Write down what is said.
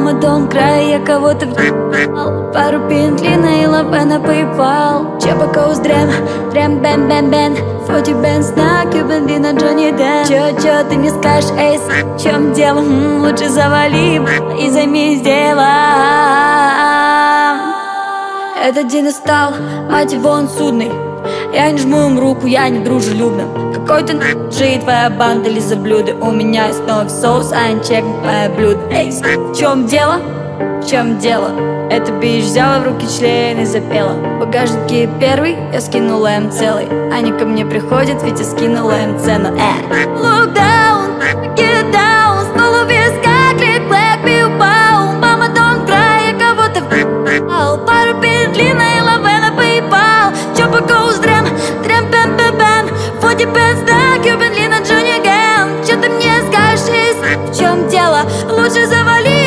Мама, don't cry, я кого-то въебал. Пару пинклина и лапа на PayPal. Чебакоус дрем, дрем бэм бэм бэн. Фоти бэн снак, юбен на Джонни Дэн. Чё, ты не скажешь, эй, в чем дело? Лучше завали и займись делом. Этот день настал, мать его, он судный. Я не жму им руку, я не дружелюбна. Какой-то нахуй твоя банда лизоблюды. У меня есть новый соус, а не чек твое блюдо. Эй, в чем дело? В чем дело? Эта бич взяла в руки член и запела. В багажнике первый, я скинула им целый. Они ко мне приходят, ведь я скинула им цену. Look down, get down. С полу виска, клик, black, be упал. Мама, don't cry, я кого-то въебал. Пару пинклина и лаве на PayPal. Chopper goes дрем, дрем, бэм, бэм, бэм. Фоти бэнс, да, Кюбен, Лина, Джонни Ген. Чё ты мне скажешь, в чем дело? Лучше завали